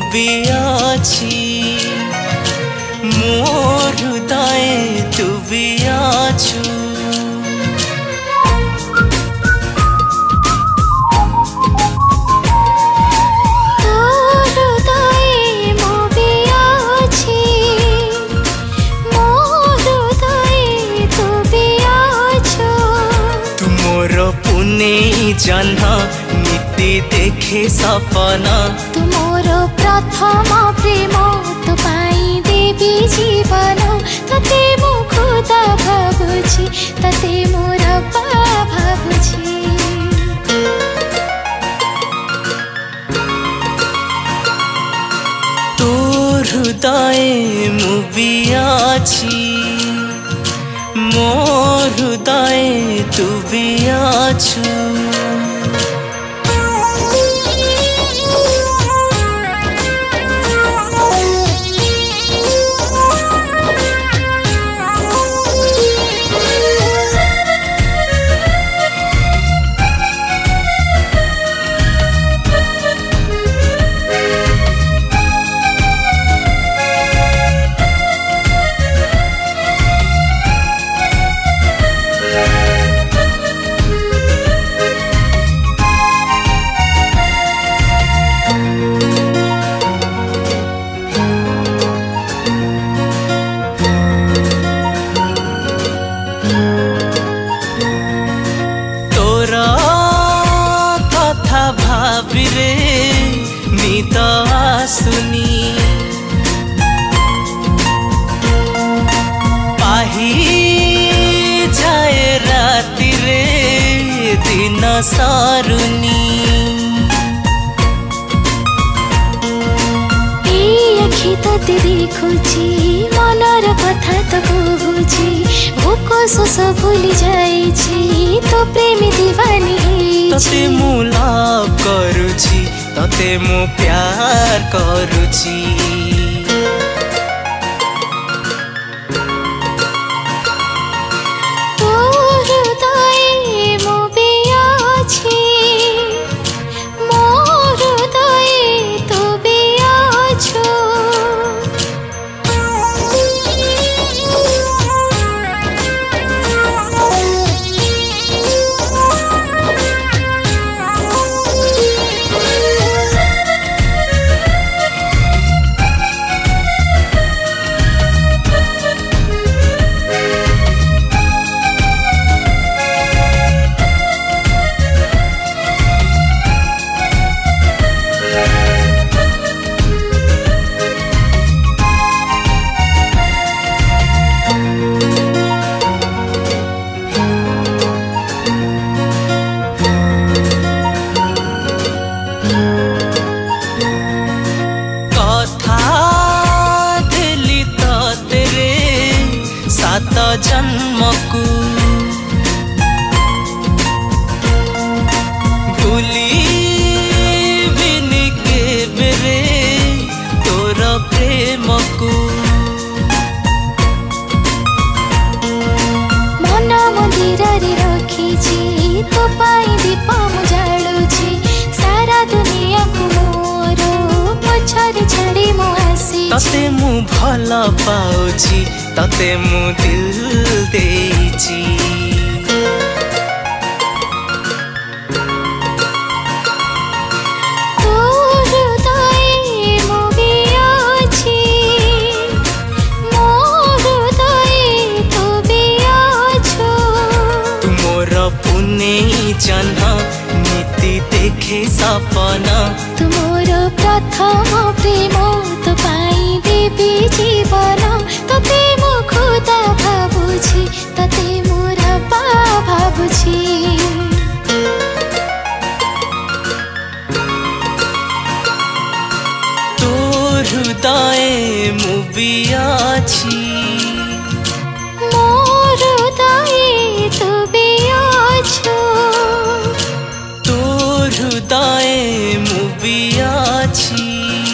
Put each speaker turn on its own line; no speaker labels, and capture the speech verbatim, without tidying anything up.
भी आछि मोर हृदय तू भी आछु। जन्हा नीति देखे सपना
तुमोर प्रथम प्रेम तो पाई देवी जीवन तते मो खुदा भाबुछि तते मोर बा भाबुछि।
तोर हृदय मु भी आछि मोर हृदय तू भी आछु। भाविरे निद आसुनी पाही जाए राति रे दिन सारुनी।
आखि तते देखुछि मनर कथा तो कहूछि भोक शोष भूली जाइछि तो प्रेमी दीवानी
तते मु लाभ करुछि तते मु प्यार करुछि। सात जन्म को भूली बिनी के बेरे तोर प्रेम को
मन मंदिर रे रखी तो पाई दीप मुजालुछि सारा दुनिया को मोर पछारे छाड़ी मो आसी
तते मु भल पाउछि तते मु दिल देछि।
तोर हृदय मु भी आछि मोर हृदय तू भी आछु।
तुमोर पुने जन्हा नीति देखे सपना
तुमोर प्रथम प्रेम तो पाई देवी जीवन तते मो खुदा भाबुछि तते मोर बा भाबुछि।
तोर हृदय मु भी आछि
मोर हृदय तू भी आछु।
तोर हृदय मु भी आछि।